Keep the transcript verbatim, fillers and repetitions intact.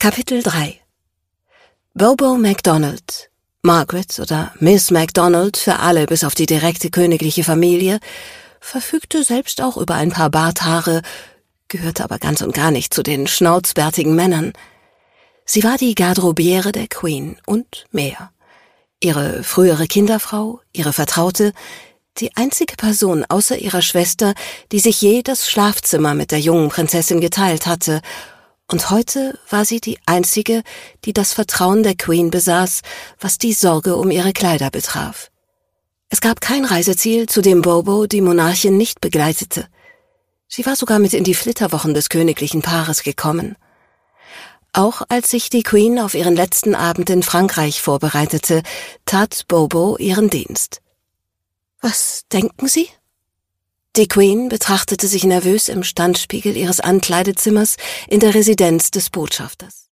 Kapitel drei Bobo MacDonald, Margaret oder Miss MacDonald für alle bis auf die direkte königliche Familie, verfügte selbst auch über ein paar Barthaare, gehörte aber ganz und gar nicht zu den schnauzbärtigen Männern. Sie war die Garderobiere der Queen und mehr. Ihre frühere Kinderfrau, ihre Vertraute, die einzige Person außer ihrer Schwester, die sich je das Schlafzimmer mit der jungen Prinzessin geteilt hatte, und heute war sie die einzige, die das Vertrauen der Queen besaß, was die Sorge um ihre Kleider betraf. Es gab kein Reiseziel, zu dem Bobo die Monarchin nicht begleitete. Sie war sogar mit in die Flitterwochen des königlichen Paares gekommen. Auch als sich die Queen auf ihren letzten Abend in Frankreich vorbereitete, tat Bobo ihren Dienst. »Was denken Sie?« Die Queen betrachtete sich nervös im Standspiegel ihres Ankleidezimmers in der Residenz des Botschafters.